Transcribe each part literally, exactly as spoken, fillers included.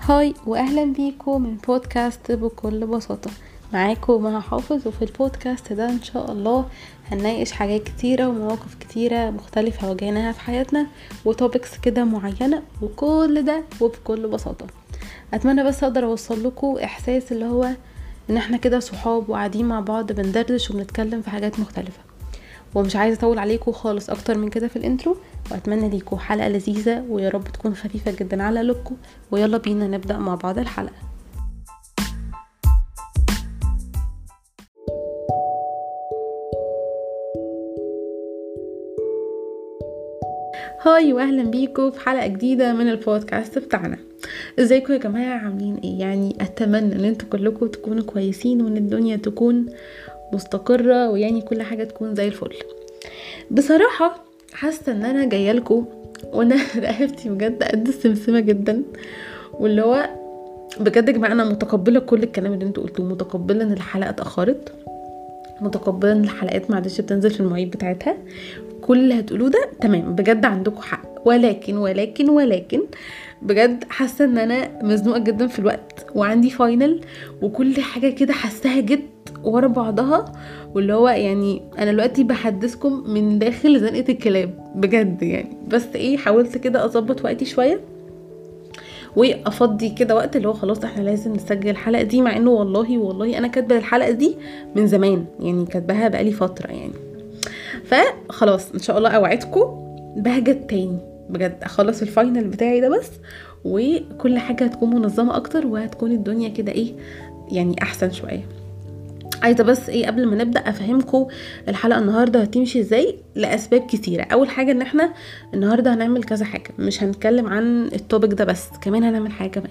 هاي واهلا بيكم من بودكاست بكل بساطة. معاكم مها حافظ، وفي البودكاست ده ان شاء الله هنناقش حاجات كتيرة ومواقف كتيرة مختلفة واجهناها في حياتنا وتوبكس كده معينة، وكل ده وبكل بساطة. اتمنى بس اقدر اوصل لكم احساس اللي هو ان احنا كده صحاب وقاعدين مع بعض بندردش وبنتكلم في حاجات مختلفة. ومش عايزه اطول عليكم خالص اكتر من كده في الانترو، واتمنى ليكم حلقه لذيذه ويا رب تكون خفيفه جدا على قلوبكم. ويلا بينا نبدا مع بعض الحلقه. هاي واهلا بيكم في حلقه جديده من البودكاست بتاعنا. ازيكم يا جماعه؟ عاملين ايه؟ يعني اتمنى ان انتوا كلكم تكونوا كويسين وان الدنيا تكون مستقره، ويعني كل حاجه تكون زي الفل. بصراحه حاسه ان انا جايه لكم وانا رقبتي بجد قد السمسمه جدا، واللي هو بجد يا جماعه انا متقبله كل الكلام اللي انتوا قلتوه، متقبله ان الحلقه اتاخرت، متقبله ان الحلقات ما عادش بتنزل في المواعيد بتاعتها. كل اللي هتقولوه ده تمام، بجد عندكم حق، ولكن ولكن ولكن بجد حاسه ان انا مزنوقه جدا في الوقت، وعندي فاينل وكل حاجه كده حاساها جد ورا بعضها، واللي هو يعني انا دلوقتي بحدثكم من داخل زنقه الكلاب بجد يعني. بس ايه، حاولت كده اظبط وقتي شويه وافضي كده وقت اللي هو خلاص احنا لازم نسجل الحلقه دي، مع انه والله والله انا كاتبه الحلقه دي من زمان، يعني كاتباها بقالي فتره يعني. فخلاص ان شاء الله اوعدكم بهجت تاني بجد، اخلص الفاينل بتاعي ده بس، وكل حاجه هتكون منظمه اكتر، وهتكون الدنيا كده ايه يعني احسن شويه. عايزه بس ايه قبل ما نبدا افهمكم الحلقه النهارده هتمشي ازاي لاسباب كتيره. اول حاجه ان احنا النهارده هنعمل كذا حاجه، مش هنتكلم عن التوبيك ده بس، كمان هنعمل حاجه كمان.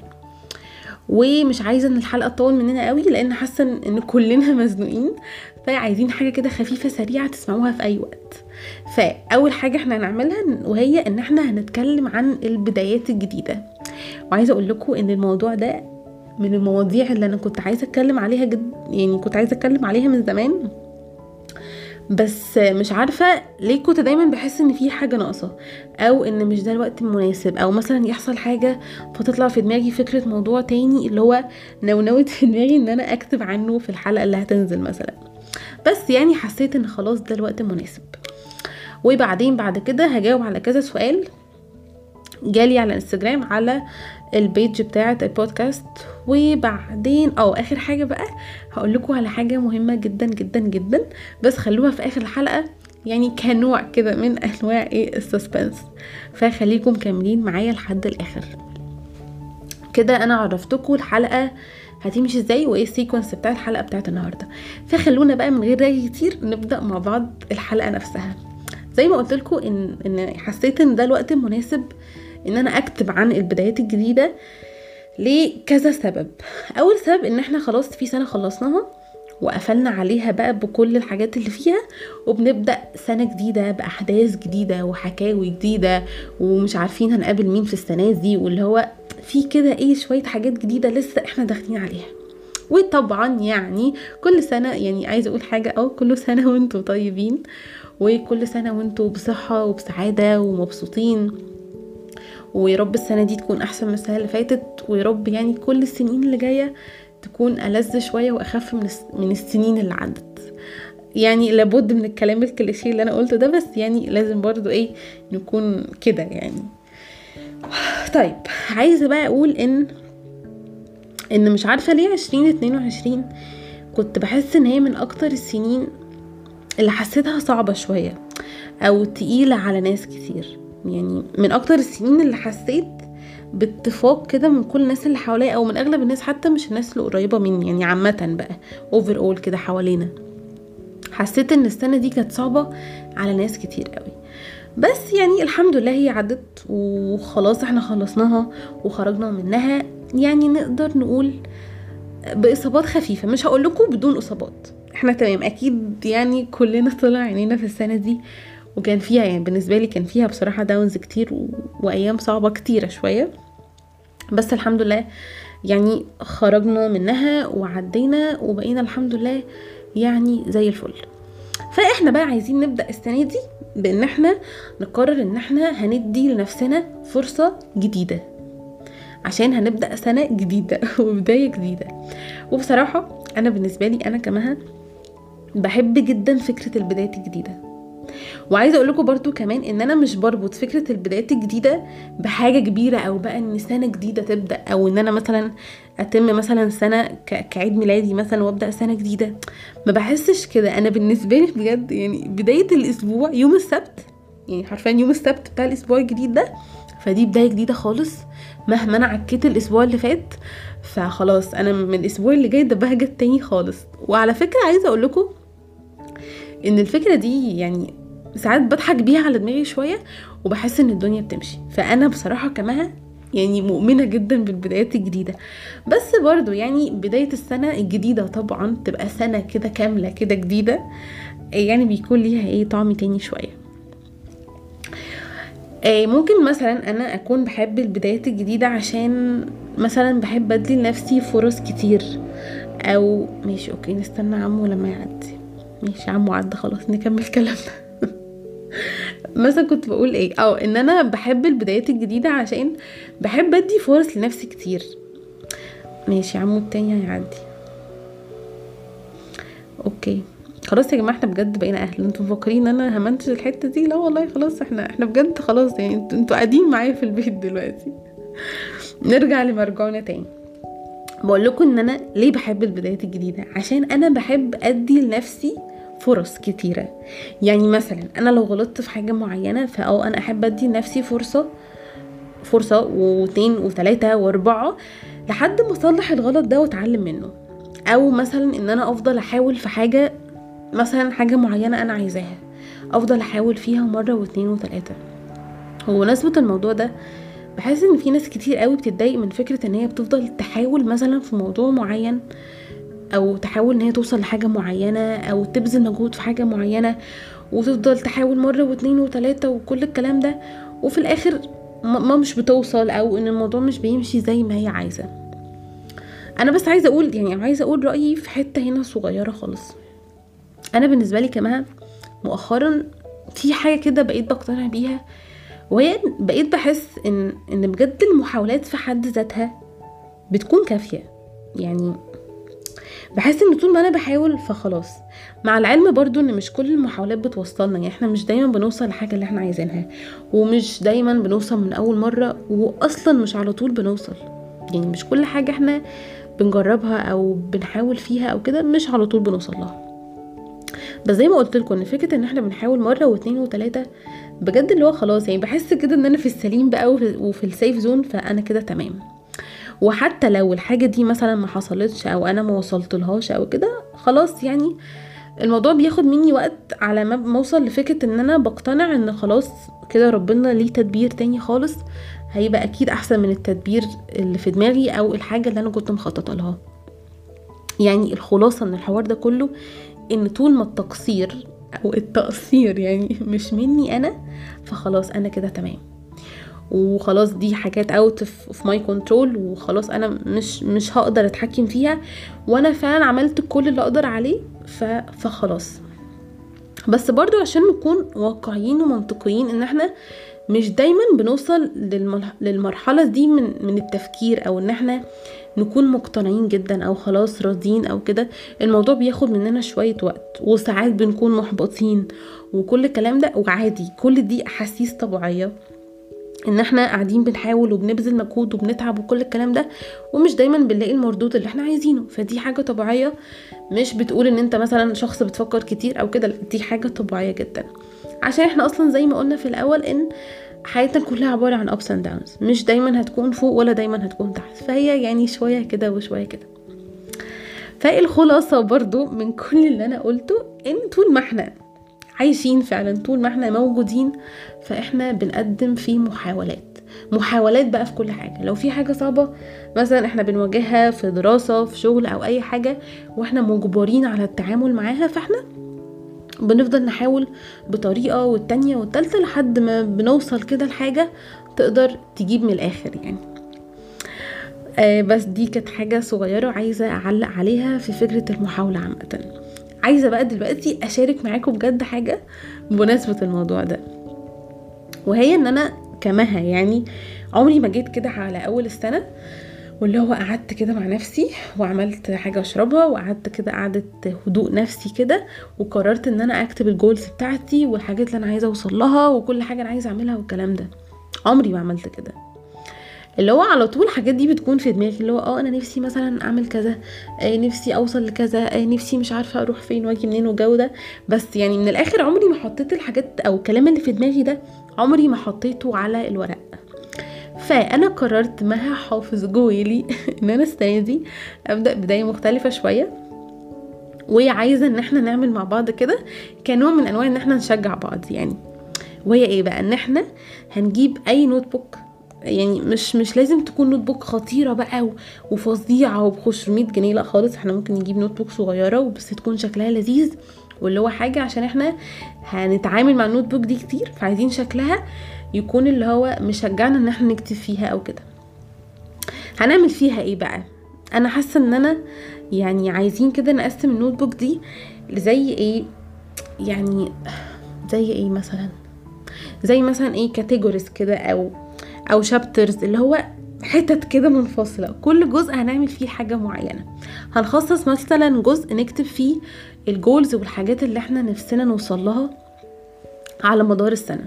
ومش عايزه ان الحلقه تطول مننا قوي لان حاسه ان كلنا مزنوقين، فعايزين حاجه كده خفيفه سريعه تسمعوها في اي وقت. فاول حاجه احنا هنعملها وهي ان احنا هنتكلم عن البدايات الجديده. وعايزه اقول لكم ان الموضوع ده من المواضيع اللي انا كنت عايزه اتكلم عليها جد، يعني كنت عايزه اتكلم عليها من زمان، بس مش عارفه ليه كنت دايما بحس ان في حاجه ناقصه، او ان مش ده الوقت المناسب، او مثلا يحصل حاجه فتطلع في دماغي فكره موضوع تاني اللي هو نونوت في دماغي ان انا اكتب عنه في الحلقه اللي هتنزل مثلا. بس يعني حسيت ان خلاص ده الوقت المناسب. وبعدين بعد كده هجاوب على كذا سؤال جالي على انستجرام على البيج بتاعه البودكاست. وبعدين او اخر حاجه بقى هقول لكم على حاجه مهمه جدا جدا جدا، بس خلوها في اخر الحلقه، يعني كنوع كده من انواع ايه السسبنس، فخليكم مكملين معايا لحد الاخر. كده انا عرفتكم الحلقه هتمشي ازاي وايه السيكونس بتاع الحلقه بتاعت النهارده. فخلونا بقى من غير رغي كتير نبدا مع بعض الحلقه نفسها. زي ما قلت لكم ان ان حسيت ان ده الوقت المناسب ان انا اكتب عن البدايات الجديده لكذا سبب. اول سبب ان احنا خلاص في سنه خلصناها وقفلنا عليها بقى بكل الحاجات اللي فيها، وبنبدا سنه جديده باحداث جديده وحكاوي جديده، ومش عارفين هنقابل مين في السنه دي، واللي هو في كده ايه شويه حاجات جديده لسه احنا داخلين عليها. وطبعا يعني كل سنه، يعني عايزه اقول حاجه، اه كل سنه وانتم طيبين، وكل سنه وانتم بصحه وبسعاده ومبسوطين، ويا رب السنه دي تكون احسن من السنه اللي فاتت، ويا رب يعني كل السنين اللي جايه تكون ألذ شويه واخف من من السنين اللي عدت. يعني لابد من الكلام الكليشيه اللي انا قلته ده، بس يعني لازم برضو ايه نكون كده يعني. طيب عايزه بقى اقول ان ان مش عارفه ليه عشرين اتنين وعشرين كنت بحس ان هي من اكتر السنين اللي حسيتها صعبه شويه او تقيله على ناس كتير. يعني من اكتر السنين اللي حسيت باتفاق كده من كل الناس اللي حواليا، او من اغلب الناس، حتى مش الناس اللي قريبه مني، يعني عامه بقى اوفر اول كده حوالينا. حسيت ان السنه دي كانت صعبه على ناس كتير قوي، بس يعني الحمد لله هي عدت وخلاص احنا خلصناها وخرجنا منها. يعني نقدر نقول باصابات خفيفه، مش هقول لكم بدون اصابات، احنا تمام اكيد. يعني كلنا طلع عينينا في السنه دي، وكان فيها يعني بالنسبه لي كان فيها بصراحه داونز كتير و... وايام صعبه كتيره شويه، بس الحمد لله يعني خرجنا منها وعدينا وبقينا الحمد لله يعني زي الفل. فاحنا بقى عايزين نبدا السنه دي بان احنا نقرر ان احنا هندي لنفسنا فرصه جديده. عشان هنبدأ سنة جديدة وبداية جديدة. وبصراحة انا بالنسبة لي انا كمها بحب جدا فكرة البدايات الجديدة. وعايزه اقول لكم برضو كمان ان انا مش بربط فكره البدايات الجديده بحاجه كبيره او بقى ان سنه جديده تبدا او ان انا مثلا اتم مثلا سنه ك- كعيد ميلادي مثلا وابدا سنه جديده. ما بحسش كده. انا بالنسبه لي بجد يعني بدايه الاسبوع يوم السبت، يعني حرفيا يوم السبت بتاع الاسبوع الجديد ده، فدي بدايه جديده خالص. مهما انا عكيت الاسبوع اللي فات فخلاص انا من الاسبوع اللي جاي ده بهجت تاني خالص. وعلى فكره عايزه اقول لكم ان الفكره دي يعني ساعات بضحك بيها على دماغي شويه وبحس ان الدنيا بتمشي. فانا بصراحه كمان يعني مؤمنه جدا بالبدايات الجديده. بس برضو يعني بدايه السنه الجديده طبعا تبقى سنه كده كامله كده جديده، يعني بيكون ليها ايه طعم تاني شويه. آه، ممكن مثلا انا اكون بحب البدايات الجديده عشان مثلا بحب ادي لنفسي فرص كتير. او ماشي اوكي نستنى عمو لما يعدي. ماشي عمو عدى خلاص نكمل كلامنا. مثلا كنت بقول ايه او ان انا بحب البدايات الجديدة عشان بحب ادي فرص لنفسي كتير. ماشي عمو التاني هيعدي. اوكي خلاص يا جماعه احنا بجد بقينا اهل. انتوا مفكرين ان انا همنتج الحته دي؟ لا والله خلاص احنا احنا بجد خلاص يعني انتوا انتوا قاعدين معايا في البيت دلوقتي. نرجع لمرجعنا تاني. بقول لكم ان انا ليه بحب البدايات الجديده عشان انا بحب ادي لنفسي فرص كتيرة. يعني مثلا انا لو غلطت في حاجة معينة فأو انا احب ادي لنفسي فرصة فرصة واثنين وثلاثة واربعة لحد ما اصلح الغلط ده واتعلم منه. او مثلا ان انا افضل احاول في حاجة، مثلا حاجة معينة انا عايزاها، افضل احاول فيها مرة واثنين وثلاثة. وبمناسبة الموضوع ده بحس ان في ناس كتير قوي بتتضايق من فكرة ان هي بتفضل تحاول مثلا في موضوع معين او تحاول ان هي توصل لحاجة معينة او تبذل مجهود في حاجة معينة وتفضل تحاول مرة واثنين وثلاثة وكل الكلام ده، وفي الاخر ما مش بتوصل او ان الموضوع مش بيمشي زي ما هي عايزة. انا بس عايزة اقول يعني عايزة اقول رأيي في حتة هنا صغيرة خالص. انا بالنسبة لي كمان مؤخرا في حاجة كده بقيت بقتنع بيها، وهي بقيت بحس ان ان بجد المحاولات في حد ذاتها بتكون كافية. يعني بحس ان طول ما انا بحاول فخلاص، مع العلم برضو ان مش كل المحاولات بتوصلنا. يعني احنا مش دايما بنوصل لحاجة اللي احنا عايزينها، ومش دايما بنوصل من اول مرة، واصلا مش على طول بنوصل. يعني مش كل حاجة احنا بنجربها او بنحاول فيها او كده مش على طول بنوصل لها. بس زي ما قلت لكم ان فكرة ان احنا بنحاول مرة واثنين وثلاثة بجد اللي هو خلاص يعني بحس كده ان انا في السليم بقى وفي السيف زون، فانا كده تمام. وحتى لو الحاجة دي مثلا ما حصلتش او انا ما وصلت لهاش او كده خلاص، يعني الموضوع بياخد مني وقت على ما موصل لفكرة ان انا بقتنع ان خلاص كده ربنا ليه تدبير تاني خالص هيبقى اكيد احسن من التدبير اللي في دماغي او الحاجة اللي انا كنت مخططة لها. يعني الخلاصة من الحوار ده كله ان طول ما التقصير او التقصير يعني مش مني انا فخلاص انا كده تمام. وخلاص دي حاجات out of my control وخلاص انا مش مش هقدر اتحكم فيها، وانا فعلا عملت كل اللي اقدر عليه فخلاص. بس برضو عشان نكون واقعيين ومنطقيين ان احنا مش دايما بنوصل للمرحلة دي من من التفكير او ان احنا نكون مقتنعين جدا او خلاص راضيين او كده. الموضوع بياخد مننا شوية وقت، وساعات بنكون محبطين وكل الكلام ده، وعادي كل دي احاسيس طبيعية ان احنا قاعدين بنحاول وبنبذل مجهود وبنتعب وكل الكلام ده ومش دايما بنلاقي المردود اللي احنا عايزينه. فدي حاجة طبيعية، مش بتقول ان انت مثلا شخص بتفكر كتير او كده، دي حاجة طبيعية جدا. عشان احنا اصلا زي ما قلنا في الاول ان حياتنا كلها عبارة عن ups and downs، مش دايما هتكون فوق ولا دايما هتكون تحت، فهي يعني شوية كده وشوية كده. فالخلاصة برضو من كل اللي انا قلته ان طول ما احنا عايشين فعلا، طول ما احنا موجودين فاحنا بنقدم في محاولات محاولات بقى في كل حاجة. لو في حاجة صعبة مثلا احنا بنواجهها في دراسة في شغل او اي حاجة واحنا مجبرين على التعامل معاها، فاحنا بنفضل نحاول بطريقة والتانية والتالتة لحد ما بنوصل كده لحاجة تقدر تجيب من الاخر يعني. آه بس دي كانت حاجة صغيرة عايزة اعلق عليها في فكرة المحاولة عامة. عايزة بقى دلوقتي اشارك معاكم بجد حاجة بمناسبة الموضوع ده، وهي ان انا كمها يعني عمري ما جيت كده على اول السنه واللي هو قعدت كده مع نفسي وعملت حاجه اشربها وقعدت كده قعدة هدوء نفسي كده وقررت ان انا اكتب الجولز بتاعتي والحاجات اللي انا عايزه اوصل لها وكل حاجه انا عايزه اعملها والكلام ده. عمري ما عملت كده. اللي هو على طول الحاجات دي بتكون في دماغي، اللي هو اه انا نفسي مثلا اعمل كذا، آه نفسي اوصل لكذا، آه نفسي مش عارفه اروح فين واجي منين والجو ده. بس يعني من الاخر عمري ما حطيت الحاجات او الكلام اللي في دماغي ده عمري ما حطيته على الورق. فانا قررت مها حافظ جويلي ان انا السنه دي ابدا بدايه مختلفه شويه، وعايزه ان احنا نعمل مع بعض كده كنوع من انواع ان احنا نشجع بعض يعني. وهي ايه بقى؟ ان احنا هنجيب اي نوت بوك، يعني مش مش لازم تكون نوت بوك خطيره بقى وفظيعه وب خمسمية جنيه، لا خالص. احنا ممكن نجيب نوت بوك صغيره وبس تكون شكلها لذيذ، واللي هو حاجه عشان احنا هنتعامل مع النوت بوك دي كتير، فعايزين شكلها يكون اللي هو مشجعنا ان احنا نكتب فيها او كده. هنعمل فيها ايه بقى؟ انا حاسه ان انا يعني عايزين كده نقسم النوت بوك دي لزي ايه، يعني زي ايه مثلا، زي مثلا ايه كاتيجوريز كده او او شابترز، اللي هو حتت كده منفصله. كل جزء هنعمل فيه حاجه معينه. هنخصص مثلا جزء نكتب فيه الجولز والحاجات اللي احنا نفسنا نوصل لها على مدار السنه،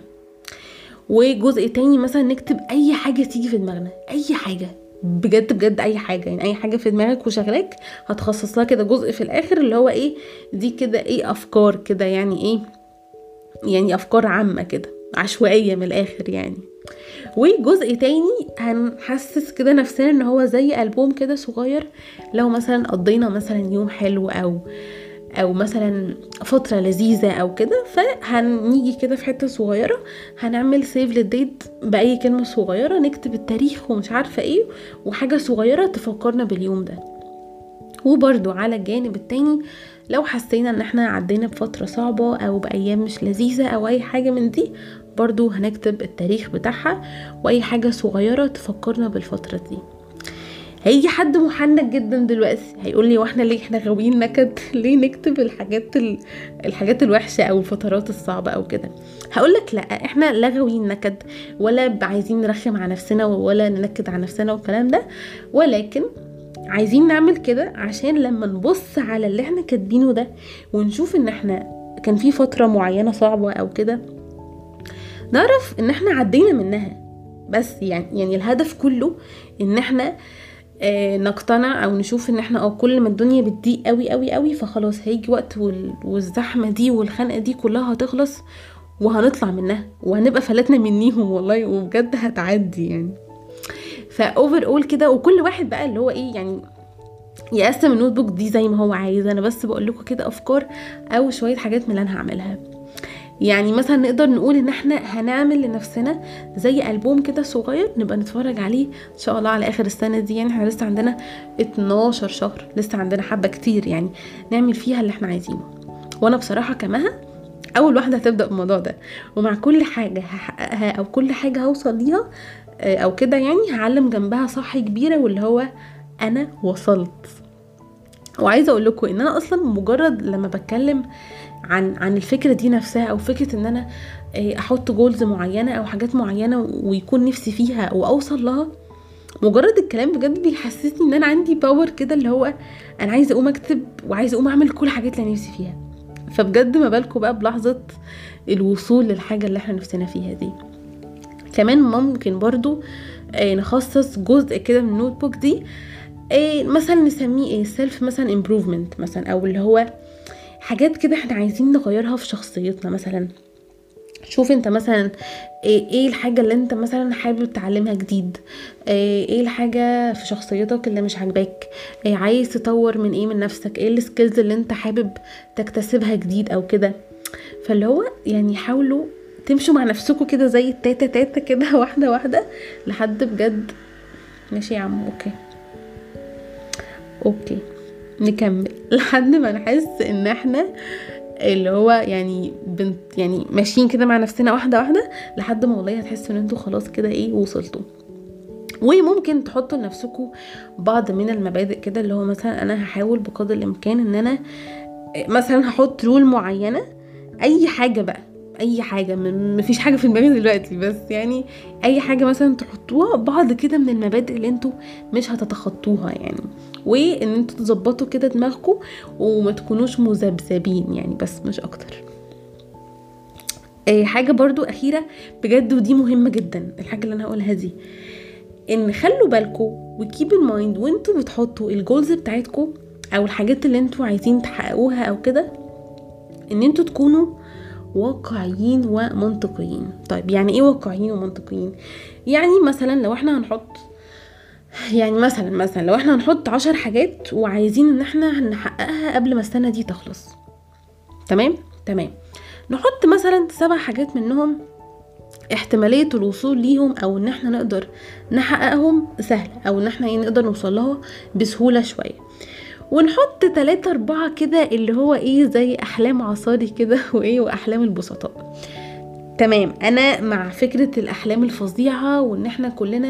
وجزء تاني مثلا نكتب اي حاجه تيجي في دماغنا، اي حاجه بجد بجد اي حاجه، يعني اي حاجه في دماغك وشغلاك هتخصص لها كده جزء في الاخر، اللي هو ايه دي كده ايه افكار كده، يعني ايه يعني افكار عامه كده عشوائيه من الاخر يعني. وجزء تاني هنحسس كده نفسنا ان هو زي ألبوم كده صغير، لو مثلا قضينا مثلا يوم حلو او او مثلا فترة لذيذة او كده، فهنيجي كده في حتة صغيرة هنعمل سيف للديت بأي كلمة صغيرة، نكتب التاريخ ومش عارفة ايه وحاجة صغيرة تفكرنا باليوم ده. وبرضو على الجانب التاني لو حسينا ان احنا عدينا بفترة صعبة او بأيام مش لذيذة او اي حاجة من دي، برضو هنكتب التاريخ بتاعها واي حاجة صغيرة تفكرنا بالفترة دي. هيجي حد محنك جدا دلوقتي هيقول لي واحنا ليه احنا غاويين نكد؟ ليه نكتب الحاجات ال... الحاجات الوحشه او الفترات الصعبه او كده؟ هقول لك لا، احنا لا غاويين نكد ولا عايزين نرخم على نفسنا ولا ننكد على نفسنا والكلام ده، ولكن عايزين نعمل كده عشان لما نبص على اللي احنا كاتبينه ده ونشوف ان احنا كان في فتره معينه صعبه او كده، نعرف ان احنا عدينا منها. بس يعني يعني الهدف كله ان احنا آه نقتنع او نشوف ان احنا او كل ما الدنيا بتضيق قوي قوي قوي فخلاص هيجي وقت وال... والزحمه دي والخنقه دي كلها هتخلص وهنطلع منها وهنبقى فلتنا منيهم والله، وبجد هتعدي يعني. فاوفر اول كده، وكل واحد بقى اللي هو ايه يعني يقسم النوت بوك دي زي ما هو عايز. انا بس بقول لكم كده افكار او شويه حاجات من اللي انا هعملها. يعني مثلا نقدر نقول ان احنا هنعمل لنفسنا زي ألبوم كده صغير نبقى نتفرج عليه ان شاء الله على اخر السنة دي. يعني احنا لسه عندنا اتناشر شهر، لسه عندنا حبة كتير يعني نعمل فيها اللي احنا عايزينه. وانا بصراحة كمها اول واحدة هتبدأ بالموضوع ده، ومع كل حاجة هحققها او كل حاجة هوصل ليها او كده يعني هعلم جنبها صح كبيرة، واللي هو انا وصلت. وعايزة اقول لكم ان انا اصلا مجرد لما بتكلم عن عن الفكره دي نفسها، او فكره ان انا احط جولز معينه او حاجات معينه ويكون نفسي فيها واوصل لها، مجرد الكلام بجد بيحسسني ان انا عندي باور كده، اللي هو انا عايزه اقوم اكتب وعايزه اقوم اعمل كل الحاجات اللي نفسي فيها. فبجد ما بالكم بقى بلحظه الوصول للحاجه اللي احنا نفسنا فيها دي. كمان ممكن برضو نخصص جزء كده من النوت بوك دي مثلا نسميه ايه سيلف مثلا امبروفمنت مثلا، او اللي هو حاجات كده احنا عايزين نغيرها في شخصيتنا. مثلا شوف انت مثلا ايه, ايه الحاجة اللي انت مثلا حابب تتعلمها جديد، ايه, ايه الحاجة في شخصيتك اللي مش عاجباك، ايه عايز تطور من ايه من نفسك، ايه السكيلز اللي انت حابب تكتسبها جديد او كده. فاللي هو يعني حاولوا تمشوا مع نفسكم كده زي التاتا تاتا كده واحدة واحدة لحد بجد. ماشي يا عم، اوكي اوكي نكمل لحد ما نحس ان احنا اللي هو يعني بنت يعني ماشيين كده مع نفسنا واحده واحده لحد ما والله هتحسوا ان انتوا خلاص كده ايه وصلتوا. وممكن تحطوا لنفسكم بعض من المبادئ كده، اللي هو مثلا انا هحاول بقدر الامكان ان انا مثلا هحط رول معينه، اي حاجه بقى اي حاجه، مفيش حاجه في دماغي دلوقتي، بس يعني اي حاجه مثلا تحطوها بعض كده من المبادئ اللي انتوا مش هتتخطوها يعني، وان انتوا تظبطوا كده دماغكم وما تكونوش مذبذبين يعني، بس مش اكتر. اي حاجه برضو اخيره بجد ودي مهمه جدا، الحاجه اللي انا هقولها دي، ان خلوا بالكم وكيب ان مايند وانتوا بتحطوا الجولز بتاعتكم او الحاجات اللي انتوا عايزين تحققوها او كده، ان انتوا تكونوا واقعيين ومنطقيين. طيب يعني ايه واقعيين ومنطقيين؟ يعني مثلا لو احنا هنحط يعني مثلا مثلا لو احنا هنحط عشر حاجات وعايزين ان احنا نحققها قبل ما السنة دي تخلص، تمام تمام نحط مثلا سبع حاجات منهم احتمالية الوصول ليهم او ان احنا نقدر نحققهم سهل، او ان احنا نقدر نوصل لها بسهولة شوية، ونحط تلاتة اربعة كده اللي هو ايه زي احلام عصاري كده وايه واحلام البسطاء. تمام، انا مع فكرة الاحلام الفظيعة، وان احنا كلنا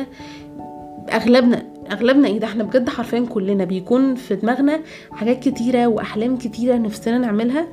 اغلبنا اغلبنا ايه ده احنا بجد حرفيا كلنا بيكون في دماغنا حاجات كتيرة واحلام كتيرة نفسنا نعملها،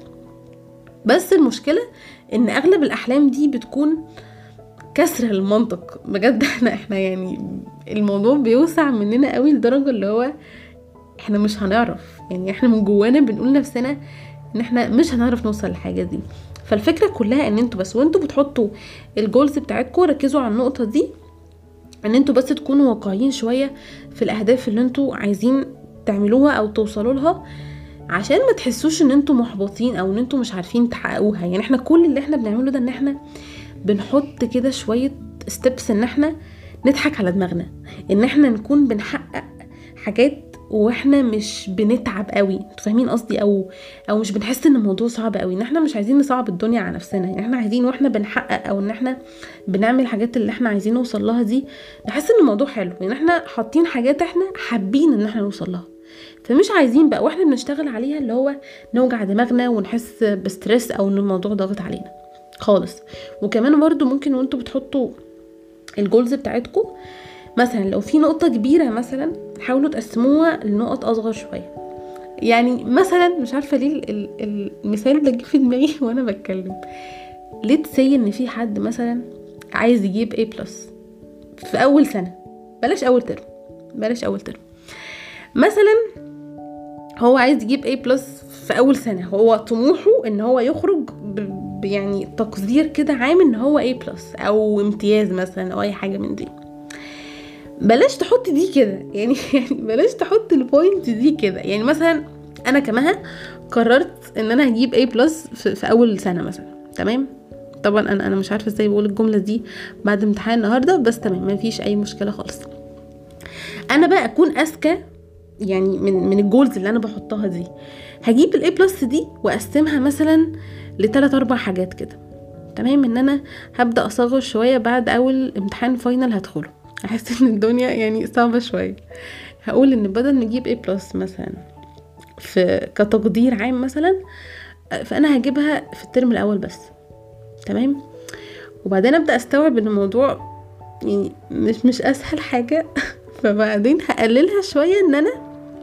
بس المشكلة ان اغلب الاحلام دي بتكون كسر المنطق بجد. احنا احنا يعني الموضوع بيوسع مننا قوي لدرجة اللي هو احنا مش هنعرف، يعني احنا من جوانا بنقول نفسنا ان احنا مش هنعرف نوصل للحاجة دي. فالفكرة كلها ان انتوا بس وانتوا بتحطوا الجولز بتاعتكم ركزوا على النقطة دي، ان انتوا بس تكونوا واقعيين شوية في الاهداف اللي انتوا عايزين تعملوها او توصلوا لها، عشان ما تحسوش ان انتوا محبطين او ان انتوا مش عارفين تحققوها. يعني احنا كل اللي احنا بنعمله ده ان احنا بنحط كده شوية ستيبس ان احنا نضحك على دماغنا، ان احنا نكون بنحقق حاجات واحنا مش بنتعب قوي، انتوا فاهمين قصدي، او او مش بنحس ان الموضوع صعب قوي، ان احنا مش عايزين نصعب الدنيا على نفسنا. يعني احنا عايزين واحنا بنحقق او ان احنا بنعمل الحاجات اللي احنا عايزين نوصل لها دي نحس ان الموضوع حلو، يعني احنا حاطين حاجات احنا حابين ان احنا نوصل لها، فمش عايزين بقى واحنا بنشتغل عليها اللي هو نوجع دماغنا ونحس بستريس او ان الموضوع ضاغط علينا خالص. وكمان برضو ممكن وانتوا بتحطوا الجولز بتاعتكم مثلا لو في نقطة كبيرة مثلا حاولوا تقسموها لنقط اصغر شوية. يعني مثلا مش عارفة ليه ال- ال- المثال ده جه في دماغي وانا بتكلم، ليه تسي ان في حد مثلا عايز يجيب A بلس في اول سنة، بلاش اول ترم بلاش اول ترم مثلا، هو عايز يجيب A بلس في اول سنة، هو طموحه ان هو يخرج ب- يعني تقدير كده عام ان هو A بلس او امتياز مثلا او اي حاجة من دي. بلاش تحط دي كده يعني يعني بلاش تحط البوينت دي كده. يعني مثلا انا كمها قررت ان انا هجيب A بلس في, في اول سنة مثلا، تمام. طبعا انا انا مش عارفة ازاي بقول الجملة دي بعد امتحان النهاردة، بس تمام مفيش اي مشكلة خالص. انا بقى اكون اذكى يعني من من الجولز اللي انا بحطها دي، هجيب الاي بلس دي واقسمها مثلا لثلاث اربع حاجات كده، تمام. ان انا هبدا اصغر شويه بعد اول امتحان فاينل هدخله، احس ان الدنيا يعني صعبه شويه، هقول ان بدل نجيب اي بلس مثلا في كتقدير عام مثلا، فانا هجيبها في الترم الاول بس، تمام. وبعدين ابدا استوعب ان الموضوع يعني مش مش اسهل حاجه فبعدين هقللها شويه، ان انا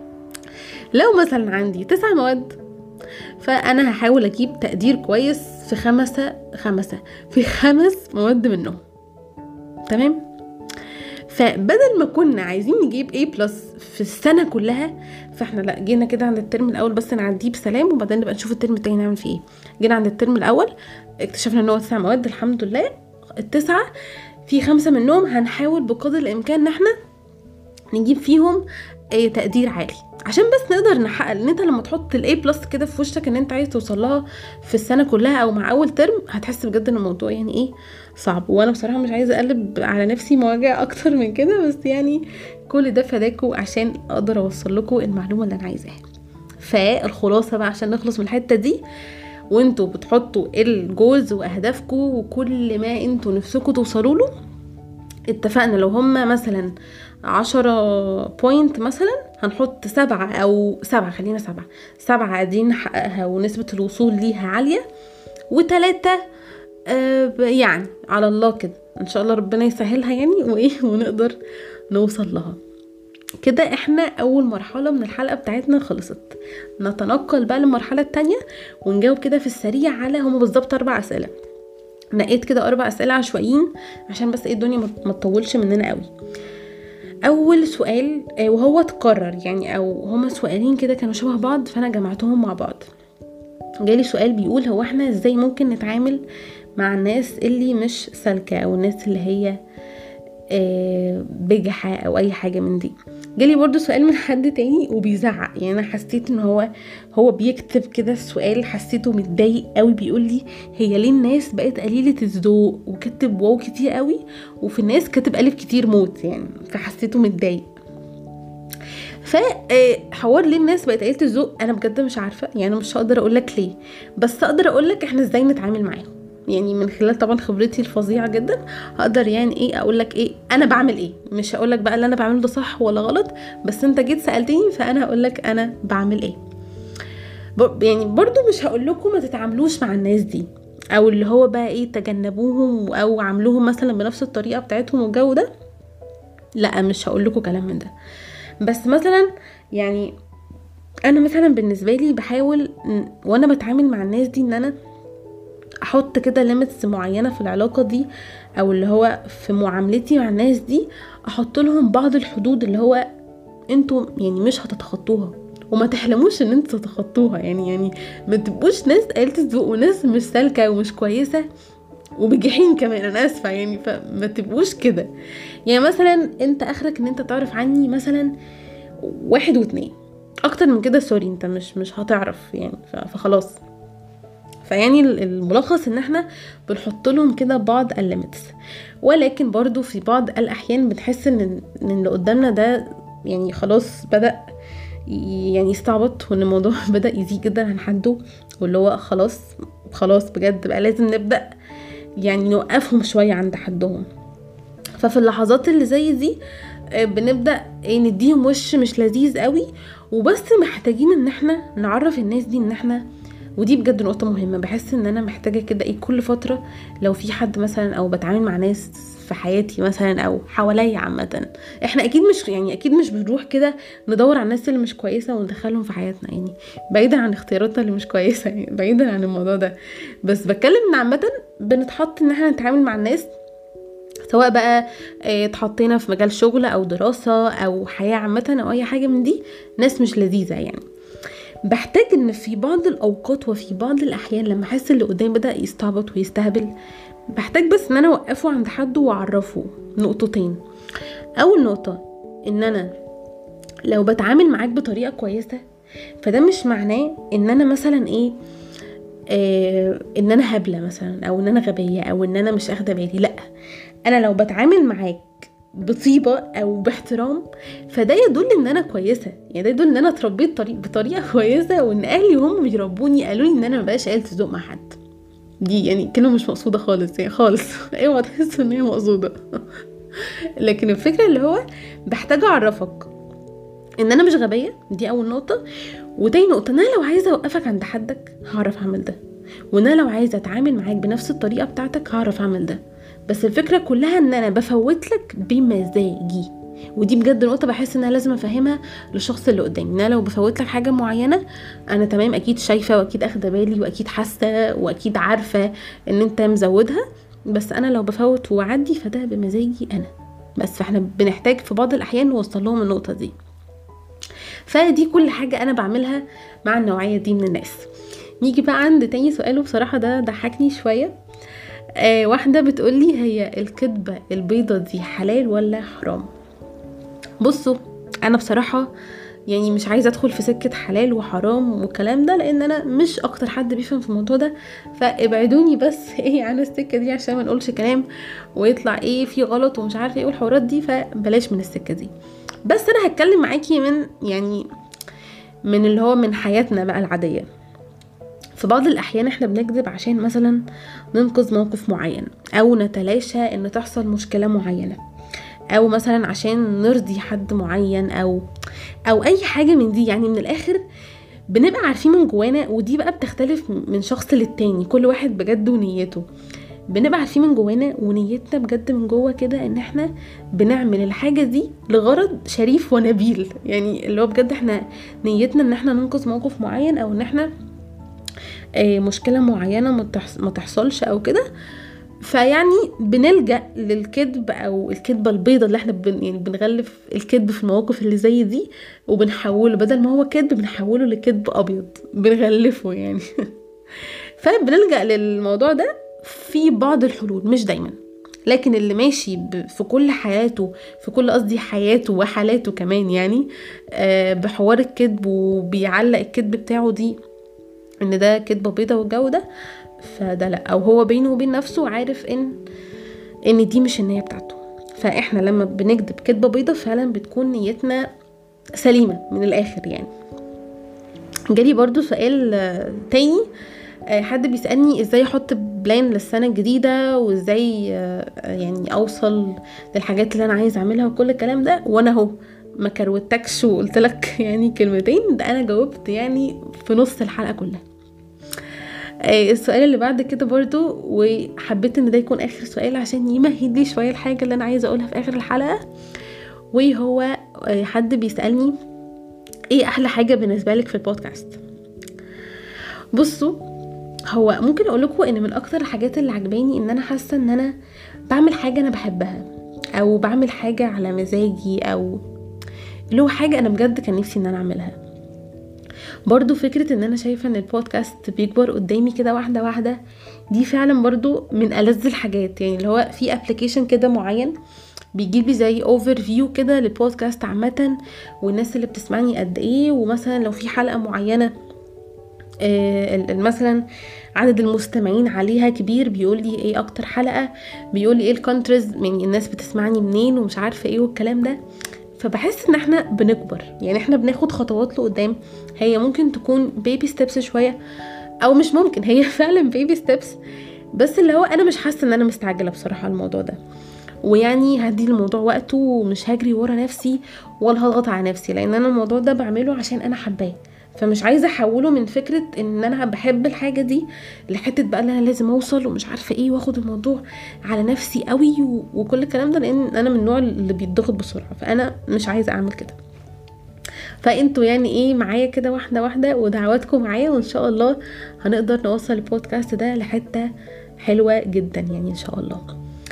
لو مثلا عندي تسع مواد فانا هحاول اجيب تقدير كويس في خمسة خمسة في خمس مواد منهم، تمام. فبدل ما كنا عايزين نجيب A بلس في السنة كلها، فاحنا لا جينا كده عند الترم الاول بس نعديه بسلام، وبعدين نبقى نشوف الترم التاني نعمل فيه ايه. جينا عند الترم الاول اكتشفنا ان هو تسع مواد، الحمد لله التسعة في خمسة منهم هنحاول بقدر الامكان ان احنا نجيب فيهم ايه تقدير عالي، عشان بس نقدر نحقق. ان انت لما تحط الاي بلس كده في وشك ان انت عايز توصل لها في السنه كلها او مع اول ترم، هتحس بجد ان الموضوع يعني ايه صعب. وانا بصراحه مش عايزه اقلب على نفسي مواجع اكتر من كده، بس يعني كل ده فداكوا عشان اقدر اوصل لكم المعلومه اللي انا عايزاها. فالخلاصه بقى عشان نخلص من الحته دي، وانتوا بتحطوا الجولز واهدافكم وكل ما انتوا نفسكم توصلوا له، اتفقنا لو هما مثلا عشرة بوينت مثلا هنحط سبعة او سبعة، خلينا سبعة سبعة قاعدين نحققها ونسبة الوصول ليها عالية، وتلاتة آه يعني على الله كده ان شاء الله ربنا يسهلها يعني وايه ونقدر نوصل لها كده. احنا اول مرحلة من الحلقة بتاعتنا خلصت، نتنقل بقى للمرحلة التانية ونجاوب كده في السريع على هما بالظبط اربع اسئلة. نقيت كده اربع اسئله عشوائيين عشان بس ايه الدنيا ما تطولش مننا قوي. اول سؤال وهو اتكرر يعني، او هما سؤالين كده كانوا شبه بعض فانا جمعتهم مع بعض. جالي سؤال بيقول هو احنا ازاي ممكن نتعامل مع الناس اللي مش سالكة او الناس اللي هي بجحة او اي حاجة من دي. جالي برضو سؤال من حد تاني وبيزعق، يعني انا حسيت ان هو هو بيكتب كده السؤال، حسيته متضايق قوي، بيقول لي هي ليه الناس بقت قليلة الذوق، وكتب واو كتير قوي وفي الناس كتب الف كتير موت يعني، فحسيته متضايق. فحوار ليه الناس بقت قليلة الذوق انا بجد مش عارفة، يعني مش هقدر اقولك ليه، بس اقدر اقولك احنا ازاي نتعامل معاهم. يعني من خلال طبعا خبرتي الفظيعه جدا هقدر يعني ايه اقول لك ايه انا بعمل ايه. مش هقول لك بقى اللي انا بعمله ده صح ولا غلط، بس انت جيت سالتني فانا هقول لك انا بعمل ايه. يعني برضو مش هقول لكم ما تتعاملوش مع الناس دي، او اللي هو بقى ايه تجنبوهم او عاملوهم مثلا بنفس الطريقه بتاعتهم والجو ده، لا مش هقول لكم كلام من ده. بس مثلا يعني انا مثلا بالنسبه لي بحاول وانا بتعامل مع الناس دي ان انا احط كده ليميتس معينه في العلاقه دي، او اللي هو في معاملتي مع الناس دي احط لهم بعض الحدود اللي هو انتوا يعني مش هتتخطوها، وما تحلموش ان انتوا تتخطوها. يعني يعني ما تبقوش ناس قلت الذوق وناس مش سالكه ومش كويسه وبجحين كمان، انا اسفه يعني، فما تبقوش كده. يعني مثلا انت اخرك ان انت تعرف عني مثلا واحد واتنين، اكتر من كده سوري انت مش مش هتعرف يعني، فخلاص. فيعني الملخص ان احنا بنحط لهم كده بعض الليميتس، ولكن برضو في بعض الاحيان بنحس ان ان اللي قدامنا ده يعني خلاص بدأ يعني يستعبط، وان الموضوع بدأ يزيد جدا عن حده، واللي هو خلاص خلاص بجد بقى لازم نبدأ يعني نوقفهم شوية عند حدهم. ففي اللحظات اللي زي دي بنبدأ نديهم وش مش لذيذ قوي، وبس محتاجين ان احنا نعرف الناس دي ان احنا، ودي بجد نقطة مهمة، بحس ان انا محتاجة كده ايه كل فترة لو في حد مثلا او بتعامل مع ناس في حياتي مثلا او حواليا عامة، احنا اكيد مش يعني اكيد مش بنروح كده ندور على الناس اللي مش كويسة وندخلهم في حياتنا، يعني بعيدا عن اختياراتنا اللي مش كويسة، يعني بعيدا عن الموضوع ده. بس بتكلم ان عامة بنتحط ان احنا نتعامل مع الناس، سواء بقى اتحطينا في مجال شغل او دراسة او حياة عامة او اي حاجة من دي، ناس مش لذيذة يعني. بحتاج ان في بعض الاوقات وفي بعض الاحيان لما احس اللي قدامي بدأ يستعبط ويستهبل، بحتاج بس ان انا اوقفه عند حده واعرفه نقطتين. اول نقطة ان انا لو بتعامل معاك بطريقة كويسة فده مش معناه ان انا مثلا ايه آه ان انا هبلة مثلا، او ان انا غبية، او ان انا مش اخده بالي. لا، انا لو بتعامل معاك بطيبة او باحترام فده يدل ان انا كويسة، يعني ده يدل ان انا اتربيت طريق بطريقة كويسة، وان اهلي هم بيربوني قالوا لي ان انا مبقاش قلت ذوق مع حد. دي يعني كلمة مش مقصودة خالص يعني خالص ايوه تحس ان هي مقصودة لكن الفكرة اللي هو بحتاج اعرفك ان انا مش غبية، دي اول نقطة. وتاني نقطة ان انا لو عايزة اوقفك عند حدك هعرف اعمل ده، وان انا لو عايزة اتعامل معاك بنفس الطريقة بتاعتك هعرف اعمل ده. بس الفكرة كلها ان انا بفوت لك بمزاجي، ودي بجد نقطة بحس ان انا لازم افهمها للشخص اللي قدامي، ان انا لو بفوت لك حاجة معينة انا تمام اكيد شايفة واكيد اخده بالي واكيد حاسة واكيد عارفة ان انت مزودها، بس انا لو بفوت وعدي فده بمزاجي انا بس. فاحنا بنحتاج في بعض الاحيان نوصل لهم النقطة دي. فدي كل حاجة انا بعملها مع النوعية دي من الناس. نيجي بقى عند تاني سؤال، وبصراحة ده ضحكني شوية. آه واحدة بتقولي هي الكذبة البيضة دي حلال ولا حرام؟ بصوا انا بصراحة يعني مش عايزة ادخل في سكة حلال وحرام والكلام ده، لان انا مش اكتر حد بيفهم في الموضوع ده، فابعدوني بس ايه عن السكة دي عشان ما نقولش كلام ويطلع ايه في غلط ومش عارفة ايه والحوارات دي، فبلاش من السكة دي. بس انا هتكلم معاكي من يعني من اللي هو من حياتنا بقى العادية. في بعض الأحيان احنا بنكذب عشان مثلا ننقذ موقف معين، أو نتلاشى ان تحصل مشكلة معينة، أو مثلا عشان نرضي حد معين، أو أو أي حاجة من دي. يعني من الآخر بنبقى عارفين من جوانا، ودي بقى بتختلف من شخص للتاني، كل واحد بجد ونيته. بنبقى عارفين من جوانا ونيتنا بجد من جوا كده ان احنا بنعمل الحاجة دي لغرض شريف ونبيل، يعني اللي هو بجد احنا نيتنا ان احنا ننقذ موقف معين، او ان احنا مشكلة معينة ما تحصلش او كده. فيعني بنلجأ للكذب او الكذبة البيضة اللي احنا بن يعني بنغلف الكذب في المواقف اللي زي دي، وبنحوله بدل ما هو كذب بنحوله لكذب ابيض بنغلفه يعني. فبنلجأ للموضوع ده في بعض الحلول، مش دايما، لكن اللي ماشي في كل حياته، في كل قصدي حياته وحالاته كمان يعني آه بحوار الكذب، وبيعلق الكذب بتاعه دي ان ده كذبة بيضة والجو ده، فده لا، او هو بينه وبين نفسه عارف ان ان دي مش النية بتاعته. فاحنا لما بنكذب كذبة بيضة فعلا بتكون نيتنا سليمة من الاخر يعني. جالي برضو سؤال تاني، حد بيسألني ازاي احط بلان للسنة الجديدة، وازاي يعني اوصل للحاجات اللي انا عايز اعملها وكل الكلام ده، وانا اهو ما كروتكش وقلت لك يعني كلمتين، ده انا جاوبت يعني في نص الحلقة كلها. السؤال اللي بعد كده برضو، وحبيت ان ده يكون اخر سؤال عشان يمهد لي شوية الحاجة اللي انا عايزة اقولها في اخر الحلقة، وهو حد بيسألني ايه احلى حاجة بالنسبة لك في البودكاست. بصوا، هو ممكن اقول لكم ان من اكتر الحاجات اللي عجباني ان انا حاسه ان انا بعمل حاجه انا بحبها، او بعمل حاجه على مزاجي، او اللي هو حاجه انا بجد كان نفسي ان انا اعملها. برضو فكره ان انا شايفه ان البودكاست بيكبر قدامي كده واحده واحده، دي فعلا برضو من ألذ الحاجات. يعني اللي هو في ابلكيشن كده معين بيجيب لي زي اوفر فيو كده للبودكاست عامه، والناس اللي بتسمعني قد ايه، ومثلا لو في حلقه معينه آه مثلا عدد المستمعين عليها كبير، بيقول لي ايه اكتر حلقة، بيقول لي ايه الكونتريز، يعني الناس بتسمعني منين ومش عارفة ايه والكلام ده. فبحس ان احنا بنكبر، يعني احنا بناخد خطوات لقدام. هي ممكن تكون بيبي ستيبس شوية، او مش ممكن، هي فعلا بيبي ستيبس، بس اللي هو انا مش حاسة ان انا مستعجلة بصراحة الموضوع ده، ويعني هدي الموضوع وقته، ومش هجري ورا نفسي ولا هضغط على نفسي، لان انا الموضوع ده بعمله عشان انا حباه. فمش عايزه احوله من فكره ان انا بحب الحاجه دي لحته بقى اللي انا لازم اوصل ومش عارفه ايه، واخد الموضوع على نفسي قوي وكل الكلام ده، لان انا من النوع اللي بيتضغط بسرعه، فانا مش عايزه اعمل كده. فانتوا يعني ايه معايا كده واحده واحده، ودعواتكم معايا، وان شاء الله هنقدر نوصل البودكاست ده لحته حلوه جدا يعني ان شاء الله.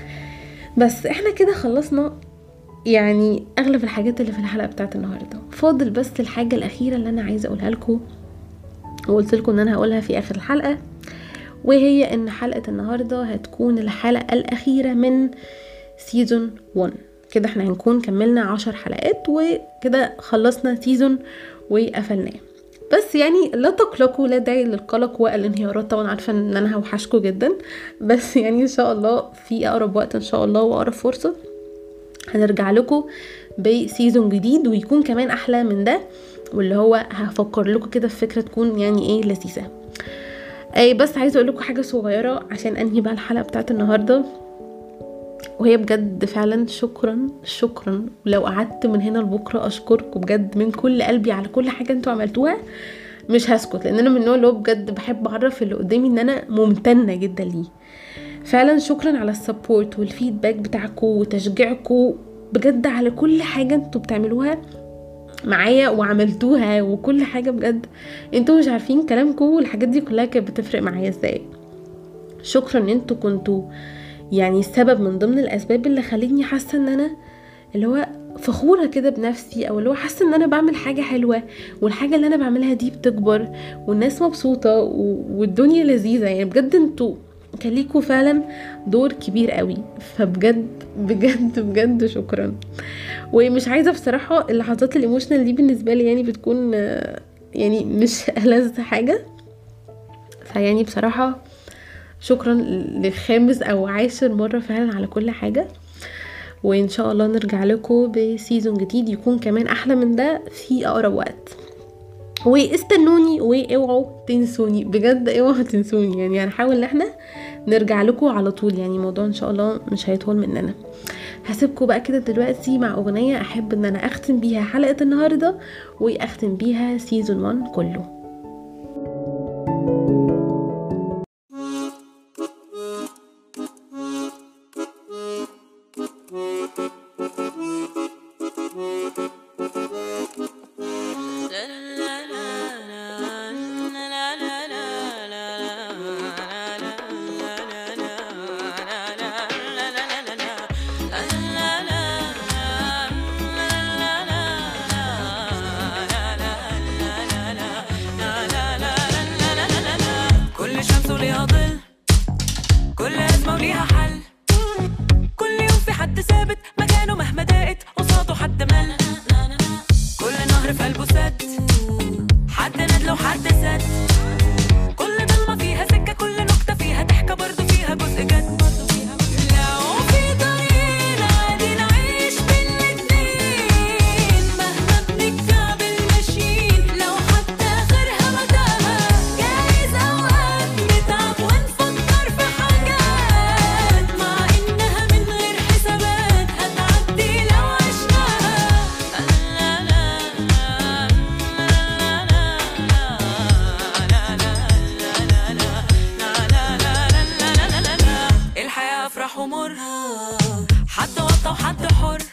بس احنا كده خلصنا يعني اغلب الحاجات اللي في الحلقه بتاعت النهارده. فاضل بس الحاجه الاخيره اللي انا عايزه اقولها لكم، وقلت لكم ان انا هقولها في اخر الحلقه، وهي ان حلقه النهارده هتكون الحلقه الاخيره من سيزون واحد. كده احنا هنكون كملنا عشر حلقات، وكده خلصنا سيزون وقفلناه. بس يعني لا تقلقوا، لا داعي للقلق والانهيارات، طبعا عارفه ان انا هوحشكم جدا، بس يعني ان شاء الله في اقرب وقت ان شاء الله واقرب فرصه هنرجع لكم بسيزون جديد، ويكون كمان احلى من ده، واللي هو هفكر لكم كده في فكره تكون يعني ايه لذيذه. اي بس عايزه اقول لكم حاجه صغيره عشان انهي بقى الحلقه بتاعت النهارده، وهي بجد فعلا شكرا شكرا، ولو قعدت من هنا لبكره اشكركم بجد من كل قلبي على كل حاجه انتوا عملتوها، مش هسكت، لان انا من النوع اللي هو بجد بحب اعرف اللي قدامي ان انا ممتنه جدا ليه. فعلا شكرا على السبورت والفيدباك بتاعكم وتشجيعكم بجد على كل حاجه انتوا بتعملوها معايا وعملتوها، وكل حاجه بجد انتوا مش عارفين كلامكم والحاجات دي كلها كانت بتفرق معايا ازاي. شكرا ان انتوا كنتوا يعني السبب من ضمن الاسباب اللي خلتني حاسه ان انا اللي هو فخوره كده بنفسي، او اللي هو حاسه ان انا بعمل حاجه حلوه، والحاجه اللي انا بعملها دي بتكبر، والناس مبسوطه والدنيا لذيذه. يعني بجد انتوا كان ليكوا فعلا دور كبير قوي، فبجد بجد بجد شكرا. ومش عايزه بصراحه اللحظات الايموشنال دي بالنسبه لي يعني بتكون يعني مش ألذ حاجه، فيعني بصراحه شكرا لخامس او عاشر مره فعلا على كل حاجه، وان شاء الله نرجع لكم بسيزون جديد يكون كمان احلى من ده في اقرب وقت. واستنوني واوعوا تنسوني، بجد اوعوا تنسوني، يعني هنحاول ان احنا نرجع لكم على طول، يعني الموضوع ان شاء الله مش هيطول مننا. هسيبكم بقى كده دلوقتي مع اغنيه احب ان انا اختم بيها حلقه النهارده، واختم بيها سيزون واحد كله. حد وطى وحد حر.